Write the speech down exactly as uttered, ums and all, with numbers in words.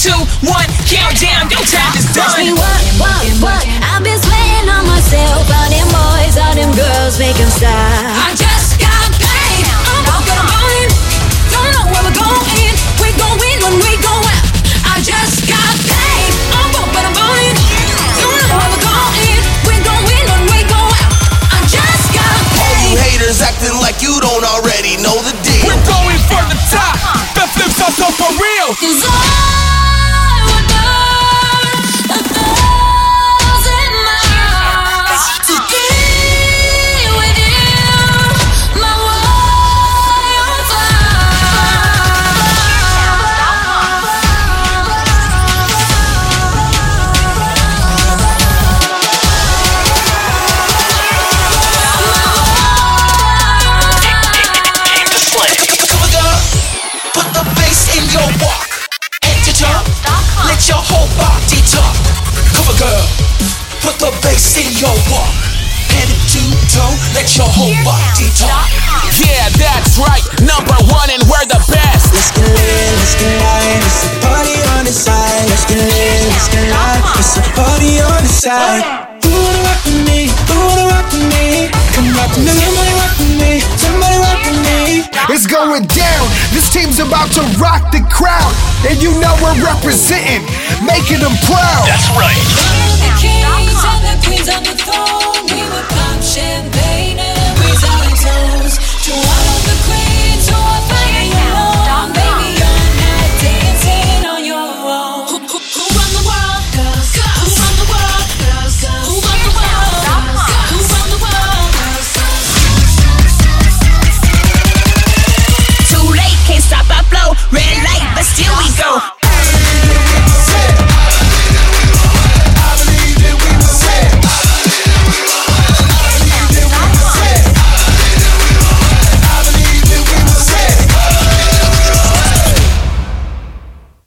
two, one, countdown, your time is done. Ask me what, what, what? I've been sweating on myself. All them boys, all them girls, make them stop. I just got paid. I'm walking on it. Don't know where we're going. We're going when we go out. I just got paid. I'm walking on it. Don't know where we're going. We're going when we go out. I just got paid. All you haters acting like you don't already know the deal. We're going for the top. The flips are so for real. Cause I would burn a thousand miles to be with you, my Put the bass in your walk and to jump. Let your whole body talk. Cover girl, put the bass in your walk. Head to toe, let your whole body talk. Yeah, that's right. Number one, and we're the best. Let's get lit, let's get light. It's a party on the side. Let's get lit, let's get light. It's a party on the side. Who wanna rock with me? Who wanna rock with me? Come rock with me. Somebody rock with me. Somebody rock with me. It's going down. This team's about to rock the crowd, and you know we're representing, making them proud. That's right. the kings and the queens on the throne. We would pop champagne and raise our toes to all of the queens.